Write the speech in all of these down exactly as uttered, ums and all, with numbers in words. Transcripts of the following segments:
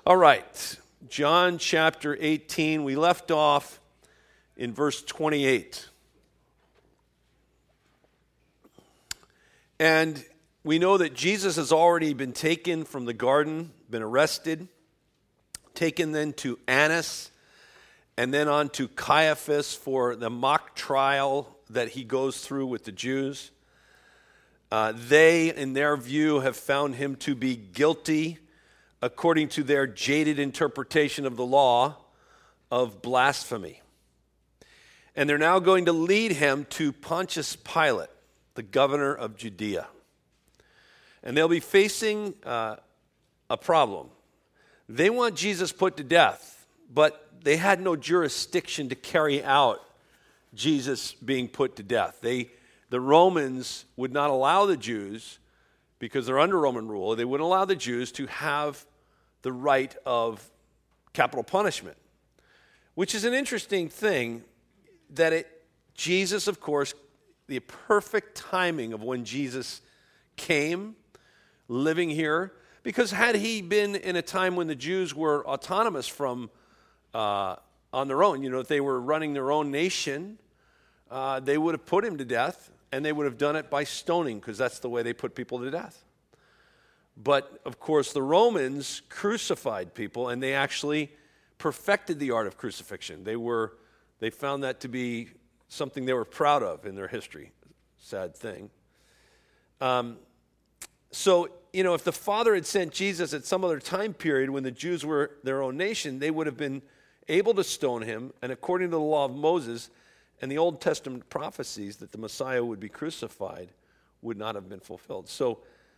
All right, John chapter eighteen. We left off in verse twenty-eight. And we know that Jesus has already been taken from the garden, been arrested, taken then to Annas, and then on to Caiaphas for the mock trial that he goes through with the Jews. Uh, they, in their view, have found him to be guilty, according to their jaded interpretation of the law, of blasphemy. And they're now going to lead him to Pontius Pilate, the governor of Judea. And they'll be facing uh, a problem. They want Jesus put to death, but they had no jurisdiction to carry out Jesus being put to death. They, the Romans would not allow the Jews, because they're under Roman rule, they wouldn't allow the Jews to have the right of capital punishment, which is an interesting thing that it, Jesus, of course, the perfect timing of when Jesus came, living here, because had he been in a time when the Jews were autonomous from, uh, on their own, you know, if they were running their own nation, uh, they would have put him to death, and they would have done it by stoning, because that's the way they put people to death. But, of course, the Romans crucified people, and they actually perfected the art of crucifixion. They were, they found that to be something they were proud of in their history. Sad thing. Um, so, you know, if the Father had sent Jesus at some other time period when the Jews were their own nation, they would have been able to stone him, and according to the law of Moses and the Old Testament prophecies that the Messiah would be crucified would not have been fulfilled. So,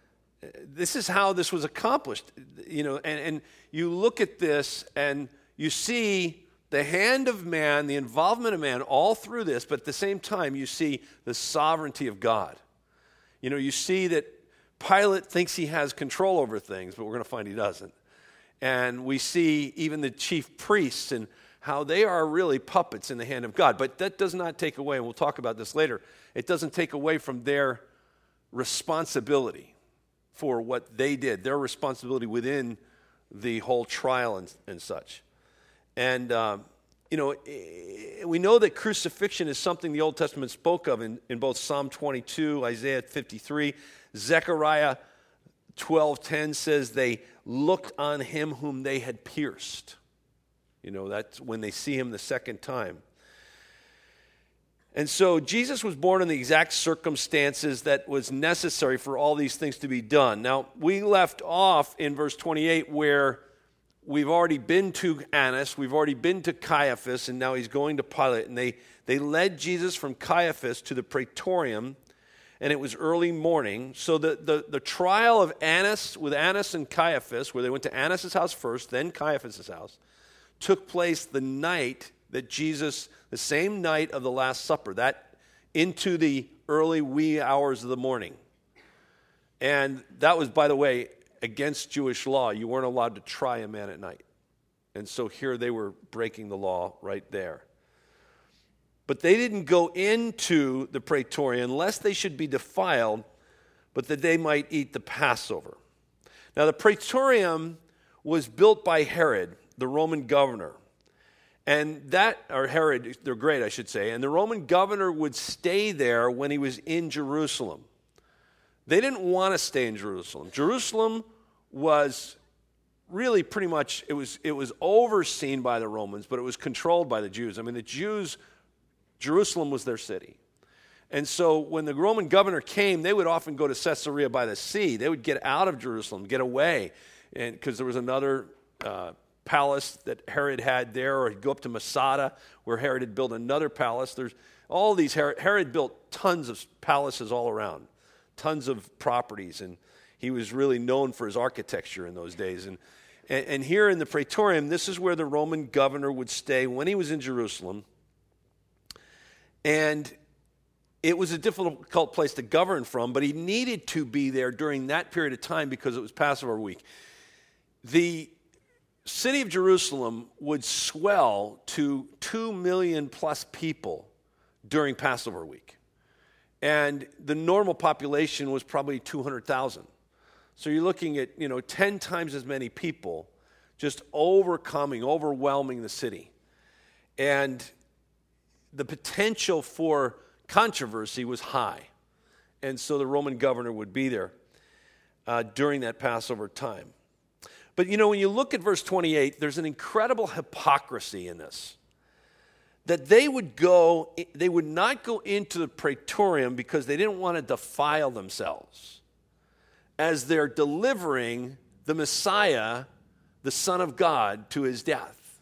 this is how this was accomplished, you know, and, and you look at this and you see the hand of man, the involvement of man all through this, but at the same time you see the sovereignty of God. You know, you see that Pilate thinks he has control over things, but we're going to find he doesn't. And we see even the chief priests and how they are really puppets in the hand of God. But that does not take away, and we'll talk about this later, it doesn't take away from their responsibility for what they did, their responsibility within the whole trial and, and such. And, um, you know, we know that crucifixion is something the Old Testament spoke of in, in both Psalm twenty-two, Isaiah fifty-three. Zechariah twelve ten says they looked on him whom they had pierced. You know, that's when they see him the second time. And so Jesus was born in the exact circumstances that was necessary for all these things to be done. Now, we left off in verse twenty-eight where we've already been to Annas, we've already been to Caiaphas, and now he's going to Pilate. And they, they led Jesus from Caiaphas to the Praetorium, and it was early morning. So the, the, the trial of Annas, with Annas and Caiaphas, where they went to Annas' house first, then Caiaphas' house, took place the night that Jesus, the same night of the Last Supper, that into the early wee hours of the morning. And that was, by the way, against Jewish law. You weren't allowed to try a man at night. And so here they were breaking the law right there. But they didn't go into the Praetorium lest they should be defiled, but that they might eat the Passover. Now the Praetorium was built by Herod, the Roman governor. And that, or Herod, they're great, I should say, and the Roman governor would stay there when he was in Jerusalem. They didn't want to stay in Jerusalem. Jerusalem was really pretty much, it was, it was overseen by the Romans, but it was controlled by the Jews. I mean, the Jews, Jerusalem was their city. And so when the Roman governor came, they would often go to Caesarea by the sea. They would get out of Jerusalem, get away, and because there was another uh, palace that Herod had there, or he'd go up to Masada, where Herod had built another palace. There's all these, Herod, Herod built tons of palaces all around, tons of properties, and he was really known for his architecture in those days. And, and, and here in the Praetorium, this is where the Roman governor would stay when he was in Jerusalem. And it was a difficult place to govern from, but he needed to be there during that period of time because it was Passover week. The city of Jerusalem would swell to two million plus people during Passover week. And the normal population was probably two hundred thousand. So you're looking at, you know, ten times as many people just overcoming, overwhelming the city. And the potential for controversy was high. And so the Roman governor would be there uh, during that Passover time. But, you know, when you look at verse twenty-eight, there's an incredible hypocrisy in this. That they would go, they would not go into the praetorium because they didn't want to defile themselves as they're delivering the Messiah, the Son of God, to his death.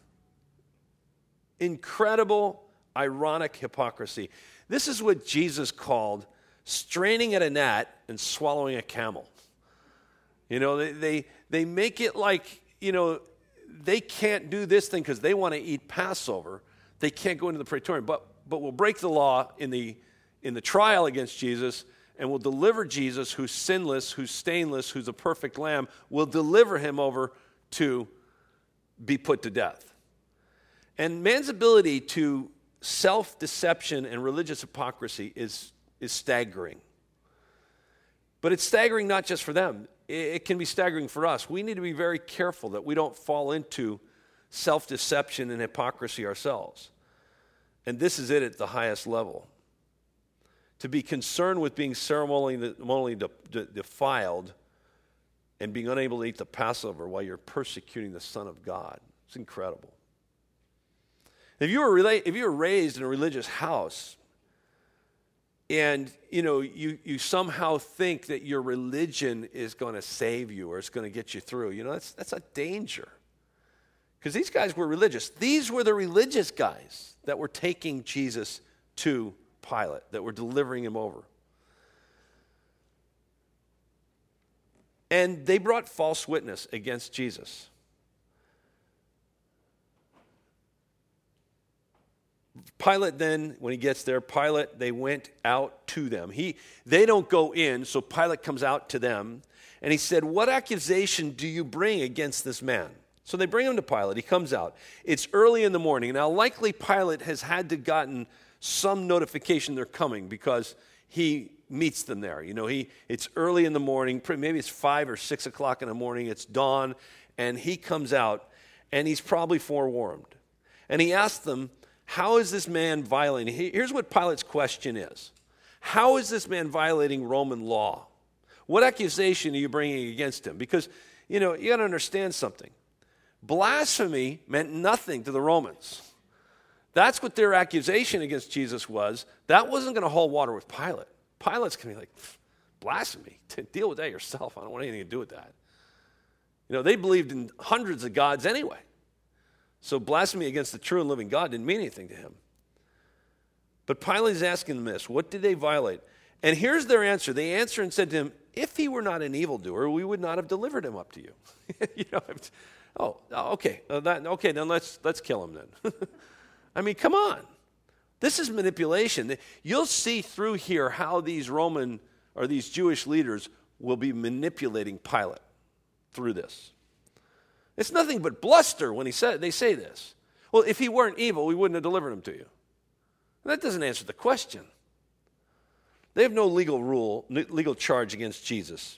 Incredible, ironic hypocrisy. This is what Jesus called straining at a gnat and swallowing a camel. You know, they they, they make it like, you know, they can't do this thing because they want to eat Passover. They can't go into the praetorium, but but we'll break the law in the in the trial against Jesus, and we'll deliver Jesus, who's sinless, who's stainless, who's a perfect lamb. We'll deliver him over to be put to death. And man's ability to self-deception and religious hypocrisy is is staggering. But it's staggering not just for them. It can be staggering for us. We need to be very careful that we don't fall into self-deception and hypocrisy ourselves. And this is it at the highest level. To be concerned with being ceremonially defiled and being unable to eat the Passover while you're persecuting the Son of God. It's incredible. If you were, if you were raised in a religious house and, you know, you, you somehow think that your religion is going to save you or it's going to get you through, you know, that's, that's a danger. Because these guys were religious. These were the religious guys that were taking Jesus to Pilate, that were delivering him over. And they brought false witness against Jesus. Pilate then, when he gets there, Pilate, they went out to them. He, they don't go in, so Pilate comes out to them. And he said, "What accusation do you bring against this man?" So they bring him to Pilate. He comes out. It's early in the morning. Now, likely Pilate has had to gotten some notification they're coming because he meets them there. You know, he it's early in the morning. Maybe it's five or six o'clock in the morning. It's dawn, and he comes out, and he's probably forewarned. And he asks them, how is this man violating? Here's what Pilate's question is. How is this man violating Roman law? What accusation are you bringing against him? Because, you know, you got to understand something. Blasphemy meant nothing to the Romans. That's what their accusation against Jesus was. That wasn't going to hold water with Pilate. Pilate's going to be like, blasphemy? Deal with that yourself. I don't want anything to do with that. You know, they believed in hundreds of gods anyway. So blasphemy against the true and living God didn't mean anything to him. But Pilate is asking them this. What did they violate? And here's their answer. They answered and said to him, if he were not an evildoer, we would not have delivered him up to you. you know, oh, okay. Uh, that, okay, then let's, let's kill him then. I mean, come on. This is manipulation. You'll see through here how these Roman or these Jewish leaders will be manipulating Pilate through this. It's nothing but bluster when he said, they say this. Well, if he weren't evil, we wouldn't have delivered him to you. That doesn't answer the question. They have no legal rule, legal charge against Jesus.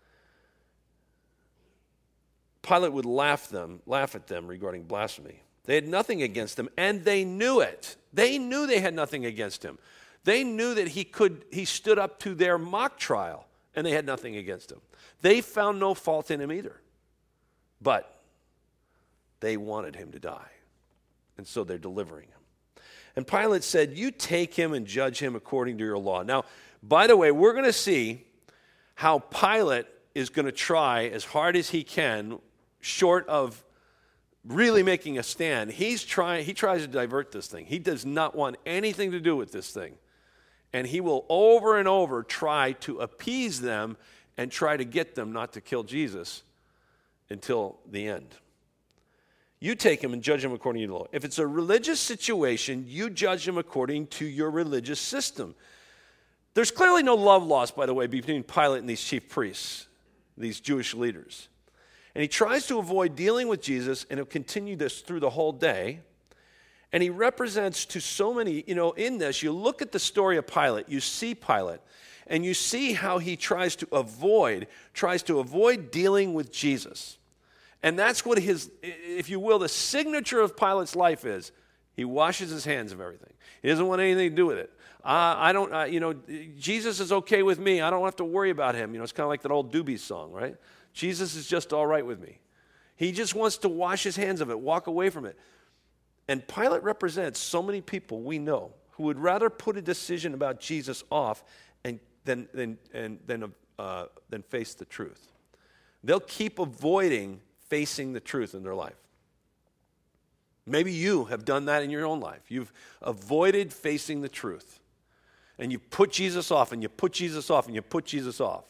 Pilate would laugh them, laugh at them regarding blasphemy. They had nothing against him, and they knew it. They knew they had nothing against him. They knew that he could. He stood up to their mock trial, and they had nothing against him. They found no fault in him either. But they wanted him to die, and so they're delivering him. And Pilate said, you take him and judge him according to your law. Now, by the way, we're going to see how Pilate is going to try as hard as he can, short of really making a stand. He's trying. He tries to divert this thing. He does not want anything to do with this thing. And he will over and over try to appease them and try to get them not to kill Jesus until the end. You take him and judge him according to the law. If it's a religious situation, you judge him according to your religious system. There's clearly no love lost, by the way, between Pilate and these chief priests, these Jewish leaders. And he tries to avoid dealing with Jesus, and he'll continue this through the whole day. And he represents to so many, you know, in this, you look at the story of Pilate, you see Pilate, and you see how he tries to avoid, tries to avoid dealing with Jesus. And that's what his, if you will, the signature of Pilate's life is. He washes his hands of everything. He doesn't want anything to do with it. Uh, I don't, uh, you know, Jesus is okay with me. I don't have to worry about him. You know, it's kind of like that old Doobie song, right? Jesus is just all right with me. He just wants to wash his hands of it, walk away from it. And Pilate represents so many people we know who would rather put a decision about Jesus off and than than and than uh, than face the truth. They'll keep avoiding facing the truth in their life. Maybe you have done that in your own life. You've avoided facing the truth. And you put Jesus off, and you put Jesus off, and you put Jesus off.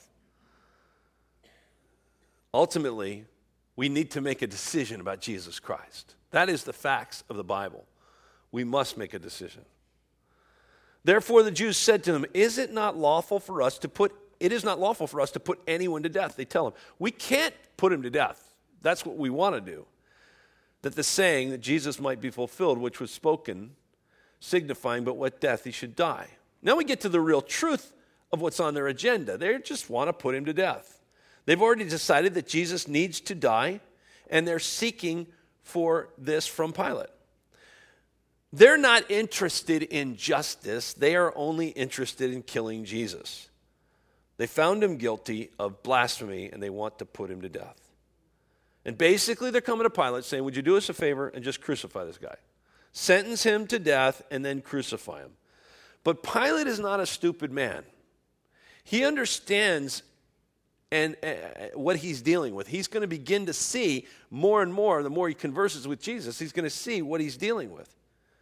Ultimately, we need to make a decision about Jesus Christ. That is the facts of the Bible. We must make a decision. Therefore the Jews said to him, Is it not lawful for us to put, it is not lawful for us to put anyone to death. They tell him, we can't put him to death. That's what we want to do. That the saying that Jesus might be fulfilled, which was spoken, signifying but what death he should die. Now we get to the real truth of what's on their agenda. They just want to put him to death. They've already decided that Jesus needs to die, and they're seeking for this from Pilate. They're not interested in justice. They are only interested in killing Jesus. They found him guilty of blasphemy, and they want to put him to death. And basically, they're coming to Pilate saying, would you do us a favor and just crucify this guy? Sentence him to death and then crucify him. But Pilate is not a stupid man. He understands and uh, what he's dealing with. He's going to begin to see more and more, the more he converses with Jesus, he's going to see what he's dealing with.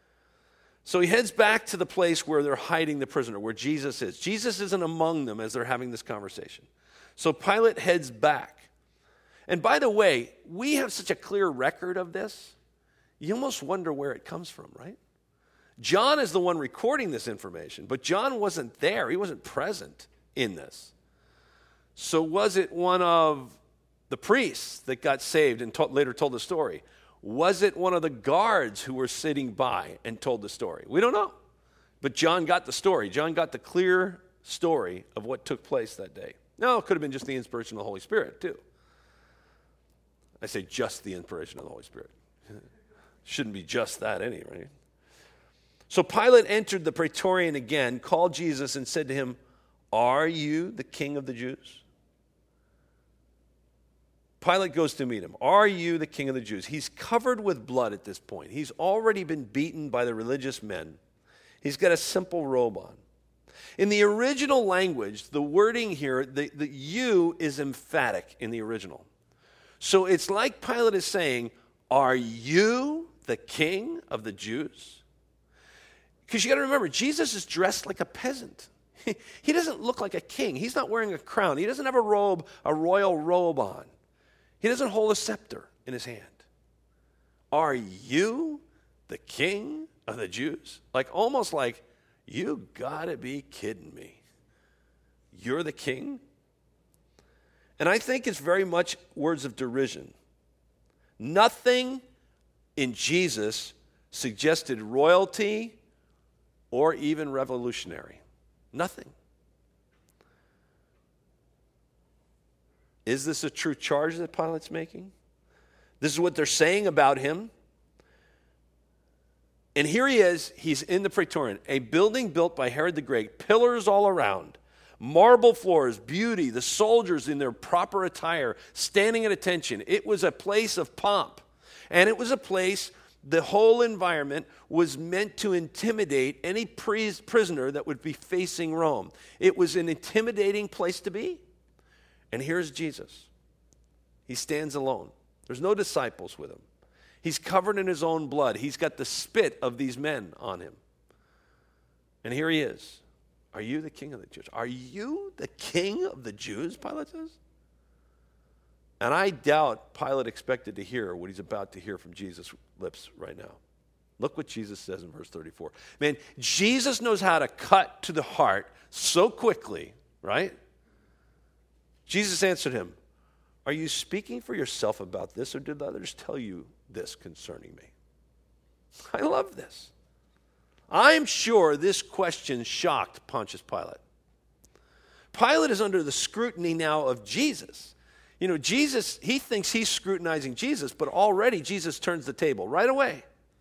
So he heads back to the place where they're hiding the prisoner, where Jesus is. Jesus isn't among them as they're having this conversation. So Pilate heads back. And by the way, we have such a clear record of this, you almost wonder where it comes from, right? John is the one recording this information, but John wasn't there. He wasn't present in this. So was it one of the priests that got saved and to- later told the story? Was it one of the guards who were sitting by and told the story? We don't know. But John got the story. John got the clear story of what took place that day. No, it could have been just the inspiration of the Holy Spirit, too. I say just the inspiration of the Holy Spirit. Shouldn't be just that any, right? So Pilate entered the praetorium again, called Jesus, and said to him, Are you the king of the Jews? Pilate goes to meet him. Are you the king of the Jews? He's covered with blood at this point. He's already been beaten by the religious men. He's got a simple robe on. In the original language, the wording here, the, the you is emphatic in the original. So it's like Pilate is saying, are you the king of the Jews? Because you got to remember, Jesus is dressed like a peasant. He doesn't look like a king. He's not wearing a crown. He doesn't have a robe, a royal robe on. He doesn't hold a scepter in his hand. Are you the king of the Jews? Like almost like, you got to be kidding me. You're the king? And I think it's very much words of derision. Nothing in Jesus suggested royalty or even revolutionary. Nothing. Is this a true charge that Pilate's making? This is what they're saying about him. And here he is, he's in the Praetorium, a building built by Herod the Great, pillars all around, marble floors, beauty, the soldiers in their proper attire, standing at attention. It was a place of pomp. And it was a place, the whole environment was meant to intimidate any prisoner that would be facing Rome. It was an intimidating place to be. And here's Jesus. He stands alone. There's no disciples with him. He's covered in his own blood. He's got the spit of these men on him. And here he is. Are you the king of the Jews? Are you the king of the Jews, Pilate says? And I doubt Pilate expected to hear what he's about to hear from Jesus' lips right now. Look what Jesus says in verse thirty-four. Man, Jesus knows how to cut to the heart so quickly, right? Jesus answered him, Are you speaking for yourself about this, or did others tell you this concerning me? I love this. I'm sure this question shocked Pontius Pilate. Pilate is under the scrutiny now of Jesus. You know, Jesus, he thinks he's scrutinizing Jesus, but already Jesus turns the table right away.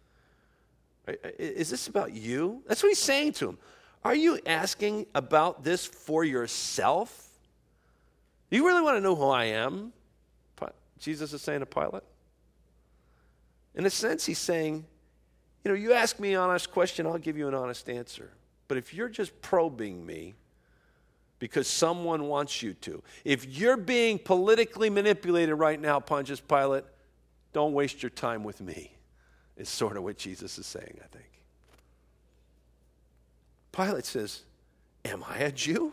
Is this about you? That's what he's saying to him. Are you asking about this for yourself? Do you really want to know who I am? Jesus is saying to Pilate. In a sense, he's saying, you know, you ask me an honest question, I'll give you an honest answer. But if you're just probing me because someone wants you to, if you're being politically manipulated right now, Pontius Pilate, don't waste your time with me, is sort of what Jesus is saying, I think. Pilate says, am I a Jew?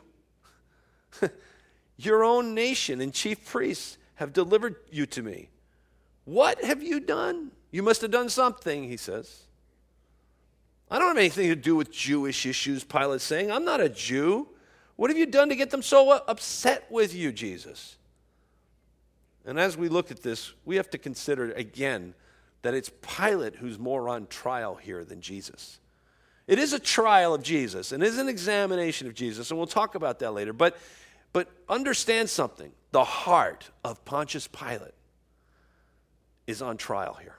Your own nation and chief priests have delivered you to me. What have you done? You must have done something, he says. I don't have anything to do with Jewish issues, Pilate's saying. I'm not a Jew. What have you done to get them so upset with you, Jesus? And as we look at this, we have to consider again that it's Pilate who's more on trial here than Jesus. It is a trial of Jesus, and it is an examination of Jesus, and we'll talk about that later. But, but understand something. The heart of Pontius Pilate is on trial here.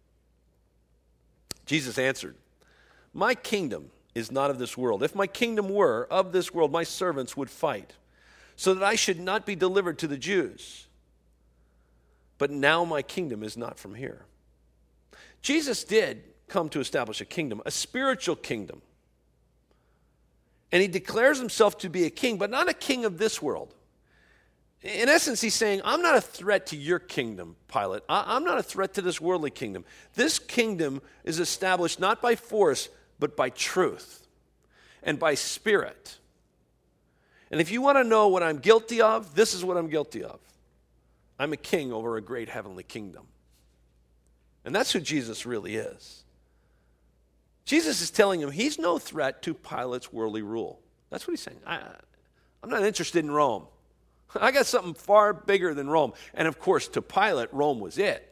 Jesus answered, my kingdom is not of this world. If my kingdom were of this world, my servants would fight, so that I should not be delivered to the Jews. But now my kingdom is not from here. Jesus did come to establish a kingdom, a spiritual kingdom. And he declares himself to be a king, but not a king of this world. In essence, he's saying, I'm not a threat to your kingdom, Pilate. I'm not a threat to this worldly kingdom. This kingdom is established not by force, but by truth and by spirit. And if you want to know what I'm guilty of, this is what I'm guilty of. I'm a king over a great heavenly kingdom. And that's who Jesus really is. Jesus is telling him he's no threat to Pilate's worldly rule. That's what he's saying. I, I'm not interested in Rome. I got something far bigger than Rome. And of course, to Pilate, Rome was it.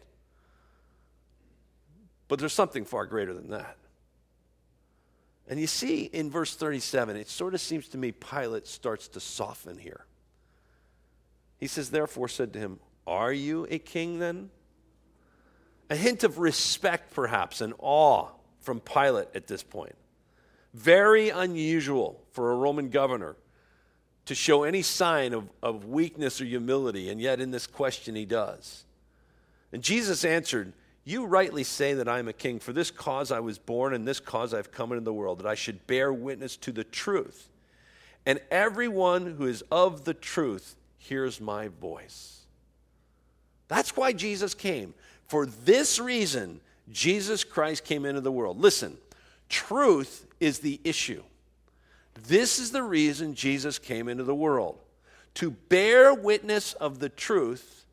But there's something far greater than that. And you see in verse thirty-seven, it sort of seems to me Pilate starts to soften here. He says, therefore said to him, are you a king then? A hint of respect, perhaps, and awe from Pilate at this point. Very unusual for a Roman governor to show any sign of, of weakness or humility, and yet in this question he does. And Jesus answered, you rightly say that I am a king. For this cause I was born, and this cause I have come into the world, that I should bear witness to the truth. And everyone who is of the truth hears my voice. That's why Jesus came. For this reason, Jesus Christ came into the world. Listen, truth is the issue. This is the reason Jesus came into the world. To bear witness of the truth,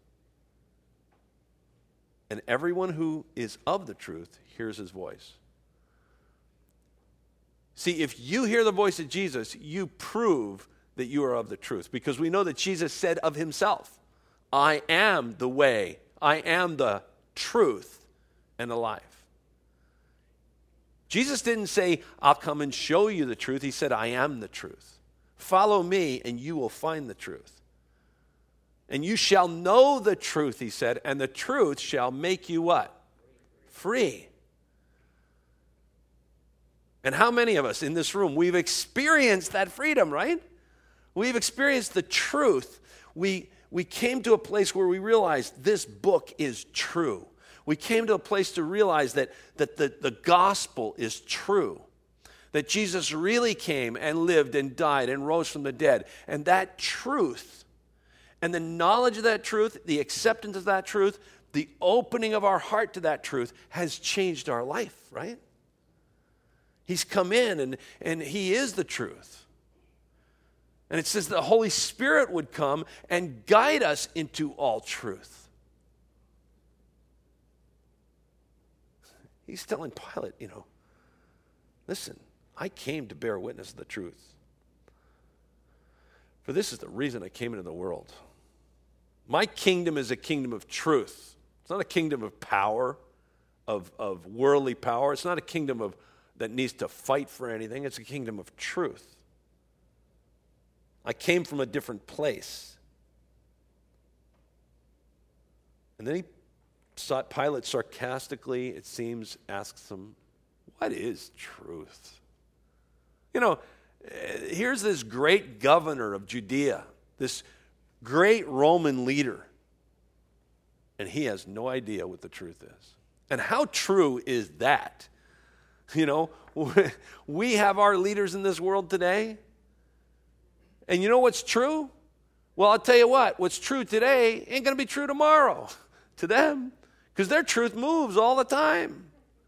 and everyone who is of the truth hears his voice. See, if you hear the voice of Jesus, you prove that you are of the truth. Because we know that Jesus said of himself, I am the way, I am the truth and the life. Jesus didn't say, I'll come and show you the truth. He said, I am the truth. Follow me and you will find the truth. And you shall know the truth, he said, and the truth shall make you what? Free. And how many of us in this room, we've experienced that freedom, right? We've experienced the truth. We, we came to a place where we realized this book is true. We came to a place to realize that, that the, the gospel is true. That Jesus really came and lived and died and rose from the dead. And that truth, and the knowledge of that truth, the acceptance of that truth, the opening of our heart to that truth has changed our life, right? He's come in and, and he is the truth. And it says the Holy Spirit would come and guide us into all truth. He's telling Pilate, you know, listen, I came to bear witness of the truth. For this is the reason I came into the world. My kingdom is a kingdom of truth. It's not a kingdom of power, of, of worldly power. It's not a kingdom of that needs to fight for anything. It's a kingdom of truth. I came from a different place. And then he, Pilate sarcastically, it seems, asks him, what is truth? You know, here's this great governor of Judea, this great Roman leader, and he has no idea what the truth is. And how true is that? You know, we have our leaders in this world today, and you know what's true? Well, I'll tell you what, what's true today ain't going to be true tomorrow to them, because their truth moves all the time.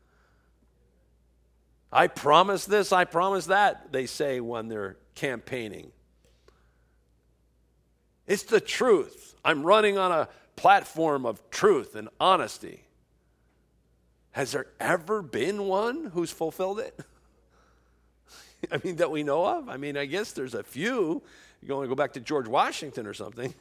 I promise this, I promise that, they say when they're campaigning. It's the truth. I'm running on a platform of truth and honesty. Has there ever been one who's fulfilled it? I mean, that we know of? I mean, I guess there's a few. You want to go back to George Washington or something.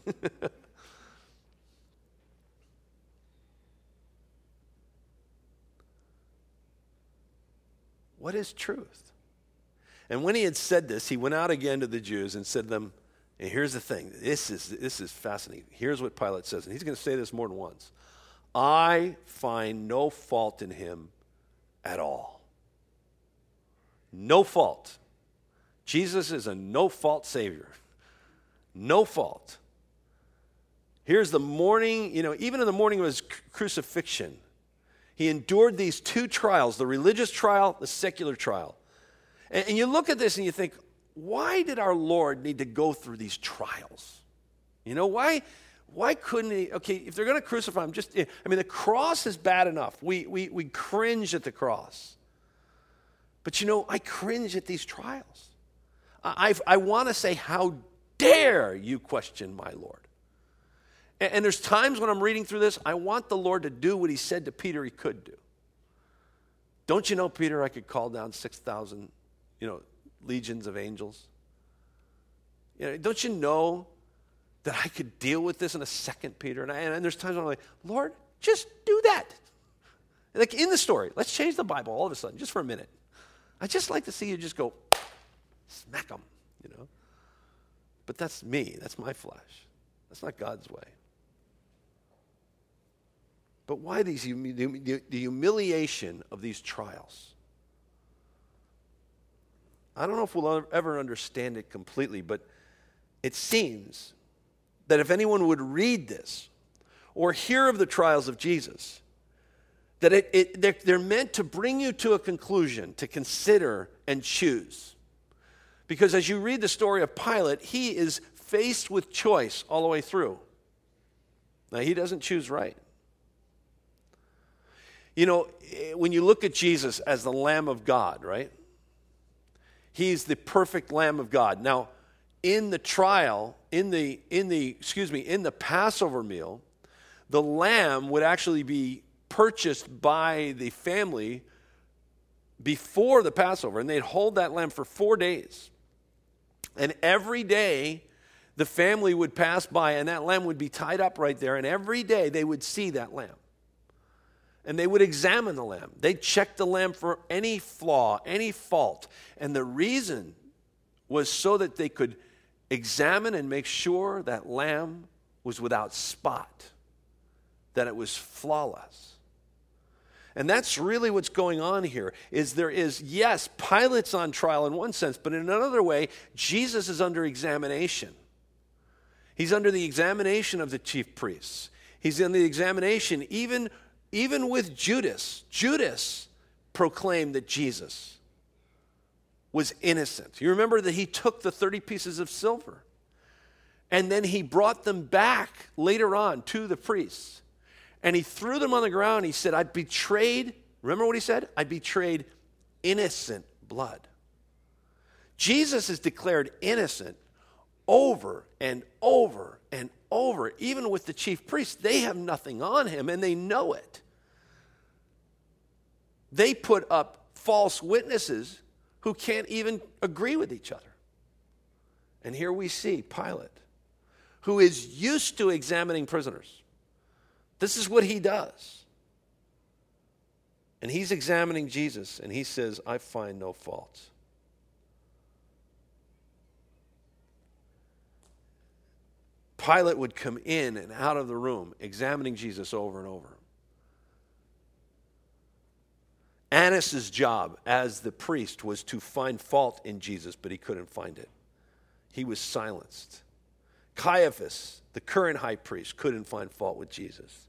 What is truth? And when he had said this, he went out again to the Jews and said to them, and here's the thing, this is, this is fascinating. Here's what Pilate says, and he's going to say this more than once. I find no fault in him at all. No fault. Jesus is a no-fault Savior. No fault. Here's the morning, you know, even in the morning of his crucifixion, he endured these two trials, the religious trial, the secular trial. And, and you look at this and you think, why did our Lord need to go through these trials? You know, why why couldn't he, okay, if they're going to crucify him, just, I mean, the cross is bad enough. We, we, we cringe at the cross. But you know, I cringe at these trials. I, I, I want to say, how dare you question my Lord? And, and there's times when I'm reading through this, I want the Lord to do what he said to Peter he could do. Don't you know, Peter, I could call down six thousand, you know, legions of angels? You know, don't you know that I could deal with this in a second, Peter? And, I, and there's times when I'm like, Lord, just do that. Like in the story, let's change the Bible all of a sudden, just for a minute. I'd just like to see you just go, smack them, you know. But that's me, that's my flesh. That's not God's way. But why these the humiliation of these trials? I don't know if we'll ever understand it completely, but it seems that if anyone would read this or hear of the trials of Jesus, that it, it, they're, they're meant to bring you to a conclusion, to consider and choose. Because as you read the story of Pilate, he is faced with choice all the way through. Now, he doesn't choose right. You know, when you look at Jesus as the Lamb of God, right? He's the perfect Lamb of God. Now, in the trial, in the, in the, excuse me, in the Passover meal, the lamb would actually be purchased by the family before the Passover, and they'd hold that lamb for four days. And every day, the family would pass by, and that lamb would be tied up right there, and every day they would see that lamb. And they would examine the lamb. They'd check the lamb for any flaw, any fault. And the reason was so that they could examine and make sure that lamb was without spot, that it was flawless. And that's really what's going on here, is there is, yes, Pilate's on trial in one sense, but in another way, Jesus is under examination. He's under the examination of the chief priests. He's in the examination even, even with Judas. Judas proclaimed that Jesus was innocent. You remember that he took the thirty pieces of silver and then he brought them back later on to the priests. And he threw them on the ground. He said, I betrayed, remember what he said? I betrayed innocent blood. Jesus is declared innocent over and over and over. Even with the chief priests, they have nothing on him and they know it. They put up false witnesses who can't even agree with each other. And here we see Pilate, who is used to examining prisoners. This is what he does. And he's examining Jesus, and he says, I find no fault. Pilate would come in and out of the room, examining Jesus over and over. Annas' job as the priest was to find fault in Jesus, but he couldn't find it. He was silenced. Caiaphas, the current high priest, couldn't find fault with Jesus.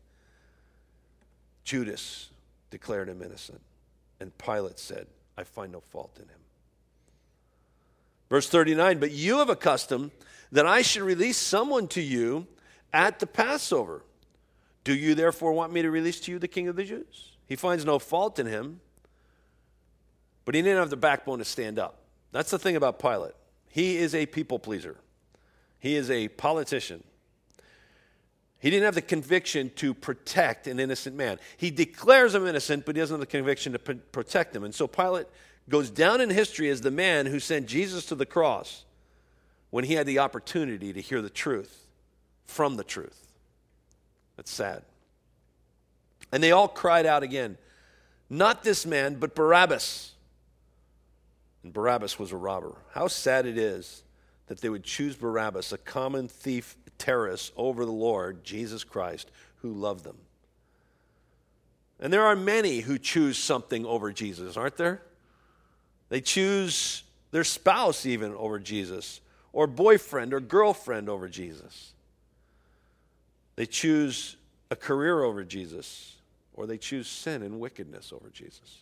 Judas declared him innocent, and Pilate said, I find no fault in him. Verse thirty-nine, but you have a custom that I should release someone to you at the Passover. Do you therefore want me to release to you the King of the Jews? He finds no fault in him, but he didn't have the backbone to stand up. That's the thing about Pilate. He is a people pleaser. He is a politician. He didn't have the conviction to protect an innocent man. He declares him innocent, but he doesn't have the conviction to p- protect him. And so Pilate goes down in history as the man who sent Jesus to the cross when he had the opportunity to hear the truth from the truth. That's sad. And they all cried out again, not this man, but Barabbas. And Barabbas was a robber. How sad it is that they would choose Barabbas, a common thief, terrorist, over the Lord, Jesus Christ, who loved them. And there are many who choose something over Jesus, aren't there? They choose their spouse even over Jesus, or boyfriend or girlfriend over Jesus. They choose a career over Jesus, or they choose sin and wickedness over Jesus.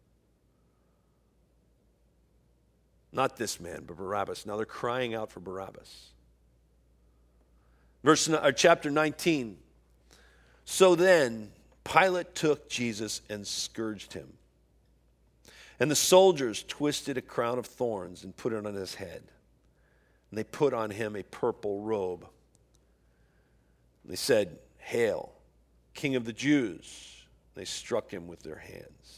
Not this man, but Barabbas. Now they're crying out for Barabbas. Verse or chapter nineteen. So then Pilate took Jesus and scourged him. And the soldiers twisted a crown of thorns and put it on his head. And they put on him a purple robe. And they said, Hail, King of the Jews. And they struck him with their hands.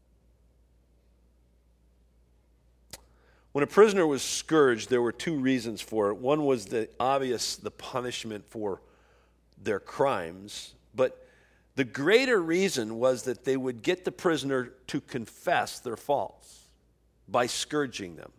When a prisoner was scourged, there were two reasons for it. One was the obvious, the punishment for their crimes. But the greater reason was that they would get the prisoner to confess their faults by scourging them.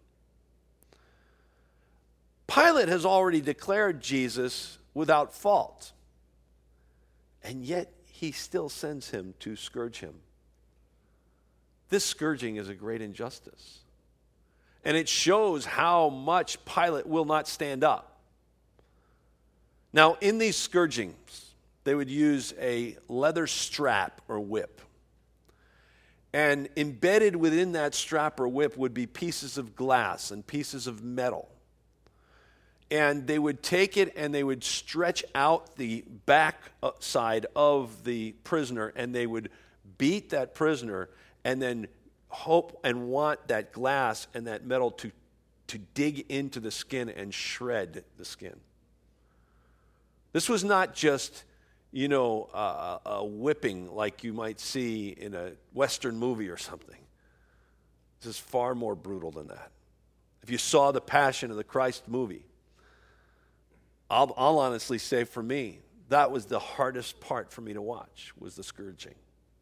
Pilate has already declared Jesus without fault, and yet he still sends him to scourge him. This scourging is a great injustice. And it shows how much Pilate will not stand up. Now, in these scourgings, they would use a leather strap or whip. And embedded within that strap or whip would be pieces of glass and pieces of metal. And they would take it and they would stretch out the back side of the prisoner, and they would beat that prisoner and then hope and want that glass and that metal to, to dig into the skin and shred the skin. This was not just, you know, a, a whipping like you might see in a Western movie or something. This is far more brutal than that. If you saw the Passion of the Christ movie, I'll, I'll honestly say for me, that was the hardest part for me to watch, was the scourging.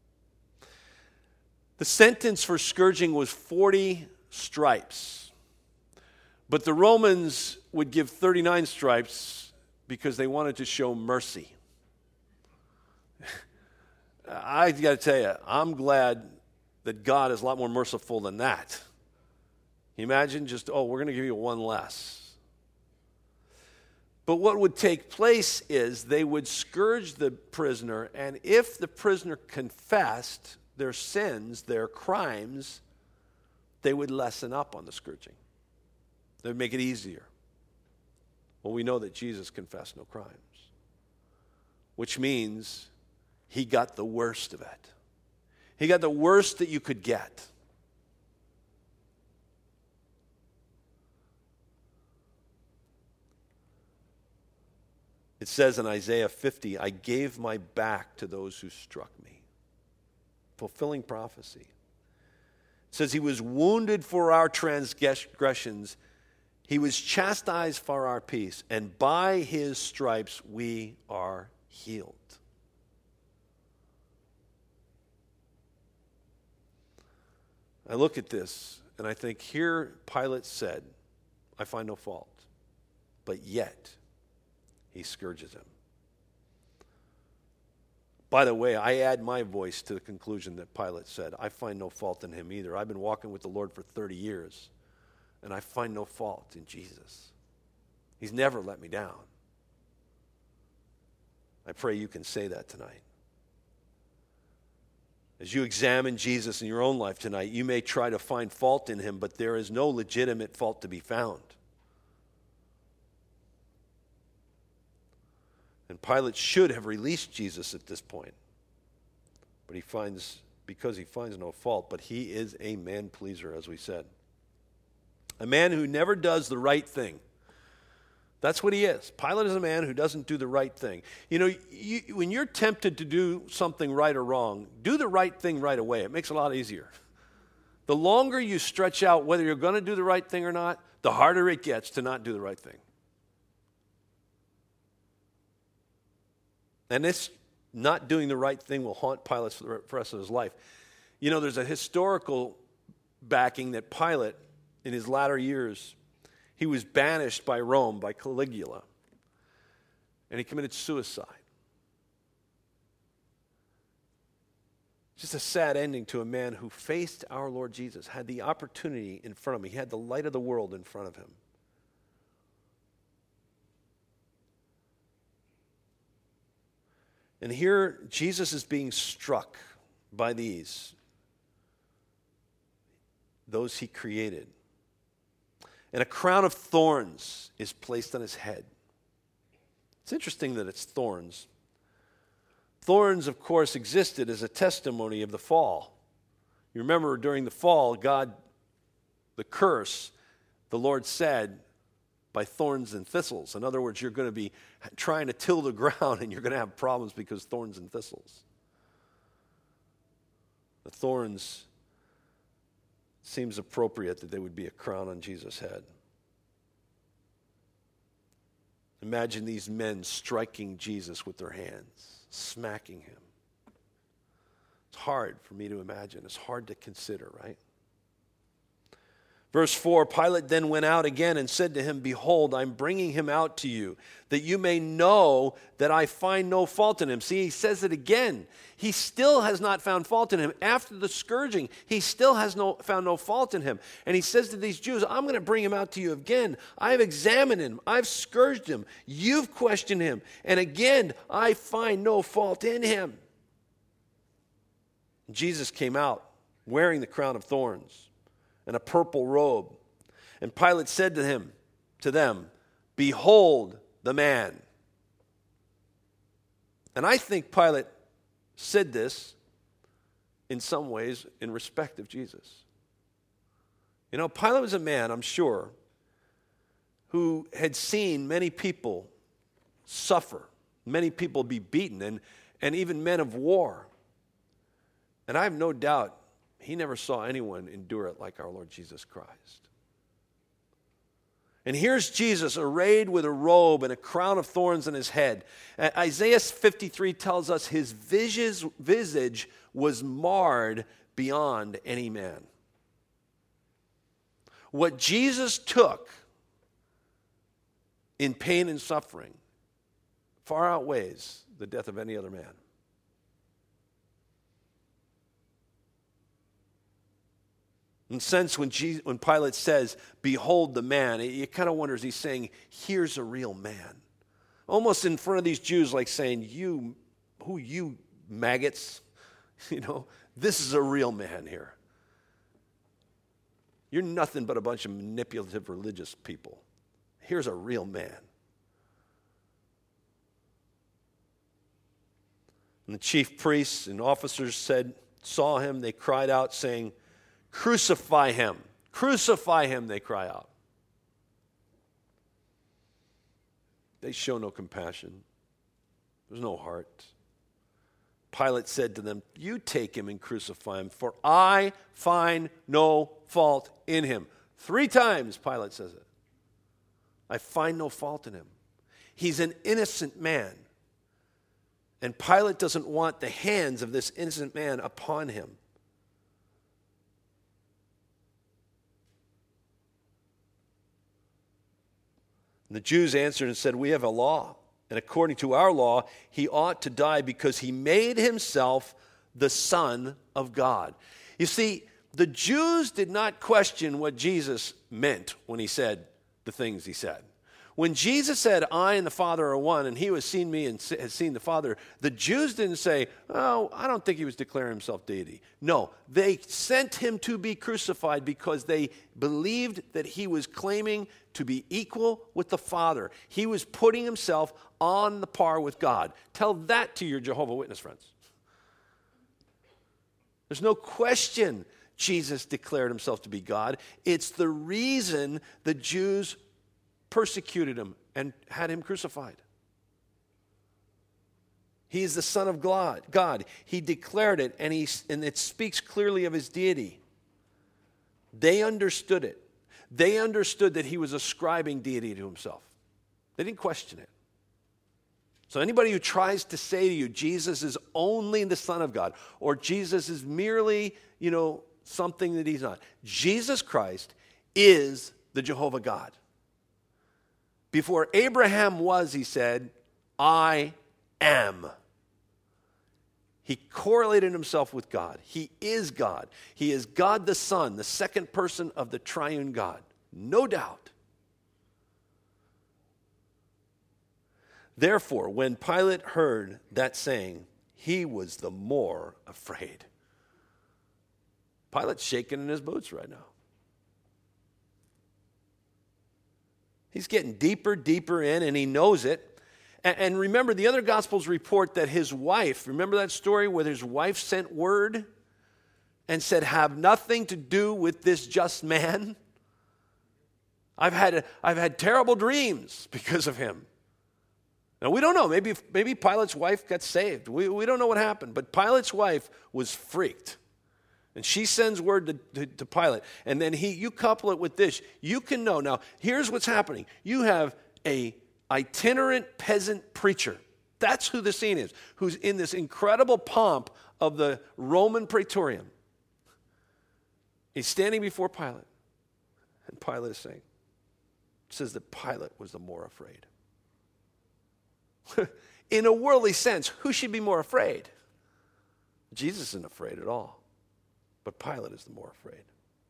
The sentence for scourging was forty stripes. But the Romans would give thirty-nine stripes because they wanted to show mercy. I got to tell you, I'm glad that God is a lot more merciful than that. Can you imagine just, oh, we're going to give you one less. But what would take place is they would scourge the prisoner, and if the prisoner confessed their sins, their crimes, they would lessen up on the scourging. They would make it easier. Well, we know that Jesus confessed no crimes, which means he got the worst of it. He got the worst that you could get. It says in Isaiah fifty, I gave my back to those who struck me. Fulfilling prophecy. It says he was wounded for our transgressions. He was chastised for our peace. And by his stripes we are healed. I look at this and I think, here Pilate said, I find no fault. But yet, he scourges him. By the way, I add my voice to the conclusion that Pilate said. I find no fault in him either. I've been walking with the Lord for thirty years, and I find no fault in Jesus. He's never let me down. I pray you can say that tonight. As you examine Jesus in your own life tonight, you may try to find fault in him, but there is no legitimate fault to be found. And Pilate should have released Jesus at this point. But he finds, because he finds no fault, but he is a man-pleaser, as we said. A man who never does the right thing. That's what he is. Pilate is a man who doesn't do the right thing. You know, you, when you're tempted to do something right or wrong, do the right thing right away. It makes it a lot easier. The longer you stretch out whether you're going to do the right thing or not, the harder it gets to not do the right thing. And this not doing the right thing will haunt Pilate for the rest of his life. You know, there's a historical backing that Pilate, in his latter years, he was banished by Rome, by Caligula, and he committed suicide. Just a sad ending to a man who faced our Lord Jesus, had the opportunity in front of him. He had the light of the world in front of him. And here, Jesus is being struck by these, those he created. And a crown of thorns is placed on his head. It's interesting that it's thorns. Thorns, of course, existed as a testimony of the fall. You remember during the fall, God, the curse, the Lord said, by thorns and thistles. In other words, you're going to be trying to till the ground and you're going to have problems because thorns and thistles. The thorns, seems appropriate that there would be a crown on Jesus' head. Imagine these men striking Jesus with their hands, smacking him. It's hard for me to imagine. It's hard to consider, right? Verse four, Pilate then went out again and said to him, "Behold, I'm bringing him out to you, that you may know that I find no fault in him." See, he says it again. He still has not found fault in him. After the scourging, he still has no, found no fault in him. And he says to these Jews, "I'm going to bring him out to you again. I've examined him. I've scourged him. You've questioned him. And again, I find no fault in him." Jesus came out wearing the crown of thorns and a purple robe. And Pilate said to him, to them, "Behold the man." And I think Pilate said this in some ways in respect of Jesus. You know, Pilate was a man, I'm sure, who had seen many people suffer, many people be beaten, and, and even men of war. And I have no doubt he never saw anyone endure it like our Lord Jesus Christ. And here's Jesus arrayed with a robe and a crown of thorns on his head. Isaiah fifty-three tells us his visage was marred beyond any man. What Jesus took in pain and suffering far outweighs the death of any other man. In a sense, when, Jesus, when Pilate says, "Behold the man," you kind of wonder, is he saying, here's a real man? Almost in front of these Jews, like saying, you, who you maggots? You know, this is a real man here. You're nothing but a bunch of manipulative religious people. Here's a real man. And the chief priests and officers said, saw him, they cried out, saying, "Crucify him! Crucify him!" they cry out. They show no compassion. There's no heart. Pilate said to them, "You take him and crucify him, for I find no fault in him." Three times Pilate says it. I find no fault in him. He's an innocent man. And Pilate doesn't want the hands of this innocent man upon him. And the Jews answered and said, "We have a law, And according to our law, he ought to die because he made himself the Son of God. You see, the Jews did not question what Jesus meant when he said the things he said. When Jesus said, I and the Father are one, and he who has seen me and has seen the Father, the Jews didn't say, oh, I don't think he was declaring himself deity. No, they sent him to be crucified because they believed that he was claiming to be equal with the Father. He was putting himself on the par with God. Tell that to your Jehovah's Witness friends. There's no question Jesus declared himself to be God. It's the reason the Jews persecuted him and had him crucified. He is the Son of God. God. He declared it, and, he, and it speaks clearly of his deity. They understood it. They understood that he was ascribing deity to himself. They didn't question it. So anybody who tries to say to you, Jesus is only the Son of God, or Jesus is merely, you know, something that he's not. Jesus Christ is the Jehovah God. Before Abraham was, he said, I am. He correlated himself with God. He is God. He is God the Son, the second person of the triune God. No doubt. Therefore, when Pilate heard that saying, he was the more afraid. Pilate's shaking in his boots right now. He's getting deeper, deeper in, and he knows it. And, and remember, the other Gospels report that his wife, remember that story where his wife sent word and said, have nothing to do with this just man? I've had, I've had terrible dreams because of him. Now, we don't know. Maybe, maybe Pilate's wife got saved. We, we don't know what happened. But Pilate's wife was freaked. And she sends word to, to, to Pilate. And then he, you couple it with this. You can know. Now, here's what's happening. You have a itinerant peasant preacher. That's who the scene is. Who's in this incredible pomp of the Roman Praetorium. He's standing before Pilate. And Pilate is saying, it says that Pilate was the more afraid. In a worldly sense, who should be more afraid? Jesus isn't afraid at all. But Pilate is the more afraid.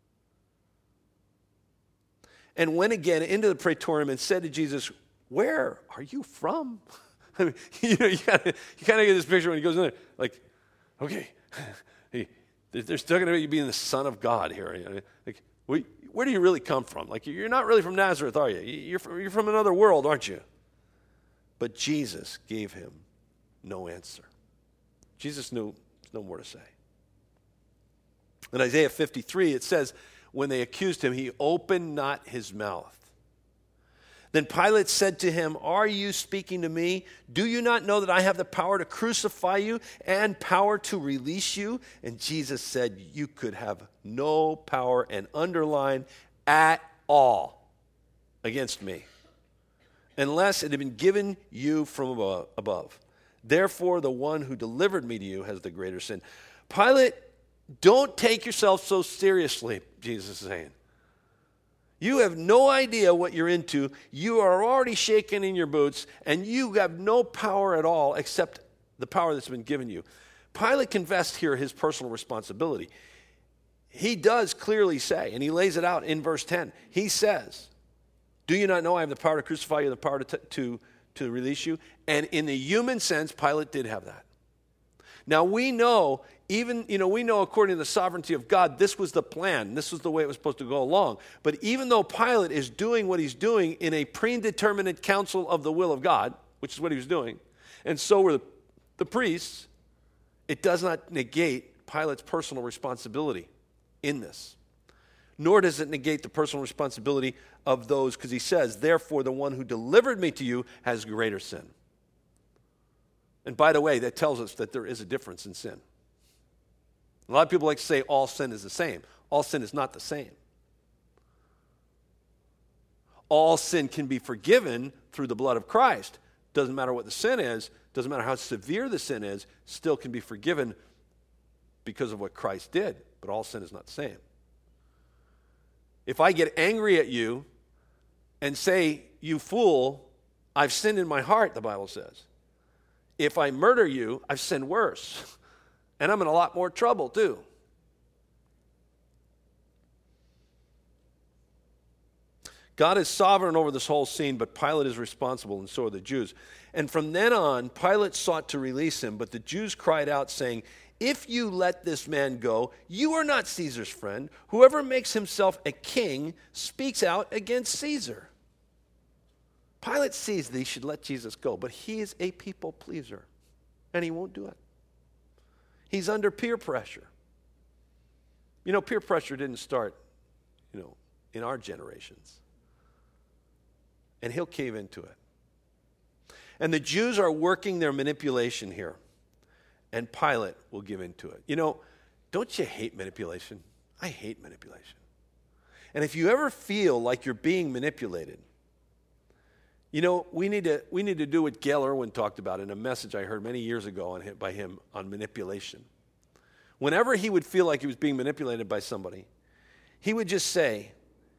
And went again into the praetorium and said to Jesus, where are you from? I mean, you know, you kind of you kind of get this picture when he goes in there, like, okay, hey, they're still going to be being the Son of God here. You know, like, where, where do you really come from? Like, you're not really from Nazareth, are you? You're from, you're from another world, aren't you? But Jesus gave him no answer. Jesus knew no more to say. In Isaiah fifty-three, it says, when they accused him, he opened not his mouth. Then Pilate said to him, are you speaking to me? Do you not know that I have the power to crucify you and power to release you? And Jesus said, you could have no power, and underline, at all against me, unless it had been given you from above. Therefore, the one who delivered me to you has the greater sin. Pilate, don't take yourself so seriously, Jesus is saying. You have no idea what you're into. You are already shaking in your boots, and you have no power at all except the power that's been given you. Pilate confessed here his personal responsibility. He does clearly say, and he lays it out in verse ten, he says, do you not know I have the power to crucify you, the power to, to, to release you? And in the human sense, Pilate did have that. Now we know, even, you know, we know according to the sovereignty of God, this was the plan. This was the way it was supposed to go along. But even though Pilate is doing what he's doing in a predetermined counsel of the will of God, which is what he was doing, and so were the, the priests, it does not negate Pilate's personal responsibility in this. Nor does it negate the personal responsibility of those, because he says, therefore the one who delivered me to you has greater sin. And by the way, that tells us that there is a difference in sin. A lot of people like to say all sin is the same. All sin is not the same. All sin can be forgiven through the blood of Christ. Doesn't matter what the sin is, doesn't matter how severe the sin is, still can be forgiven because of what Christ did. But all sin is not the same. If I get angry at you and say, you fool, I've sinned in my heart, the Bible says. If I murder you, I've sinned worse. And I'm in a lot more trouble too. God is sovereign over this whole scene, but Pilate is responsible, and so are the Jews. And from then on, Pilate sought to release him, but the Jews cried out, saying, if you let this man go, you are not Caesar's friend. Whoever makes himself a king speaks out against Caesar. Pilate sees that he should let Jesus go, but he is a people pleaser, and he won't do it. He's under peer pressure. You know, peer pressure didn't start, you know, in our generations. And he'll cave into it. And the Jews are working their manipulation here. And Pilate will give into it. You know, don't you hate manipulation? I hate manipulation. And if you ever feel like you're being manipulated, you know, we need to we need to do what Gail Irwin talked about in a message I heard many years ago on him, by him on manipulation. Whenever he would feel like he was being manipulated by somebody, he would just say,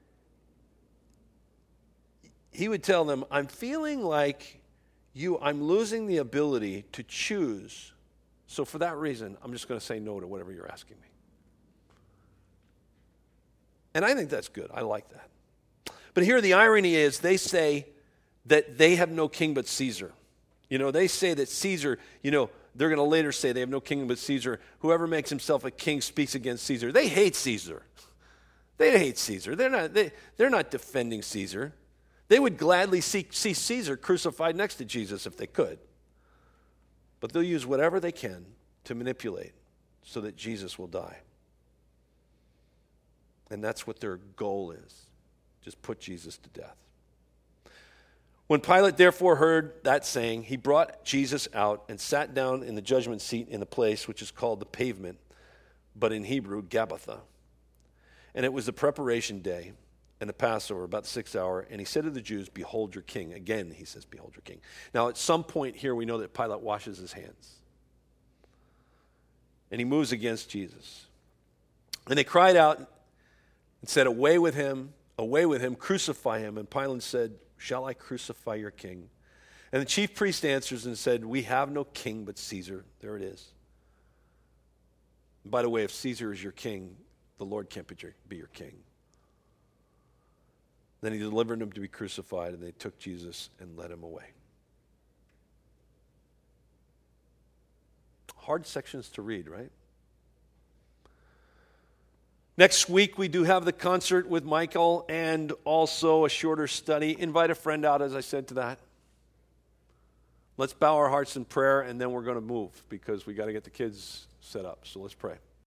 he would tell them, I'm feeling like you, I'm losing the ability to choose. So for that reason, I'm just going to say no to whatever you're asking me. And I think that's good. I like that. But here the irony is they say that they have no king but Caesar. You know, they say that Caesar, you know, they're going to later say they have no king but Caesar. Whoever makes himself a king speaks against Caesar. They hate Caesar. They hate Caesar. They're not, they, they're not defending Caesar. They would gladly see, see Caesar crucified next to Jesus if they could. But they'll use whatever they can to manipulate so that Jesus will die. And that's what their goal is. Just put Jesus to death. When Pilate therefore heard that saying, he brought Jesus out and sat down in the judgment seat in the place which is called the Pavement, but in Hebrew, Gabbatha. And it was the preparation day and the Passover, about the sixth hour, and he said to the Jews, behold your king. Again, he says, behold your king. Now, at some point here, we know that Pilate washes his hands. And he moves against Jesus. And they cried out and said, away with him, away with him, crucify him. And Pilate said, shall I crucify your king? And the chief priest answers and said, we have no king but Caesar. There it is. And by the way, if Caesar is your king, the Lord can't be your king. Then he delivered him to be crucified, and they took Jesus and led him away. Hard sections to read, right? Next week, we do have the concert with Michael and also a shorter study. Invite a friend out, as I said, to that. Let's bow our hearts in prayer, and then we're going to move because we got to get the kids set up. So let's pray.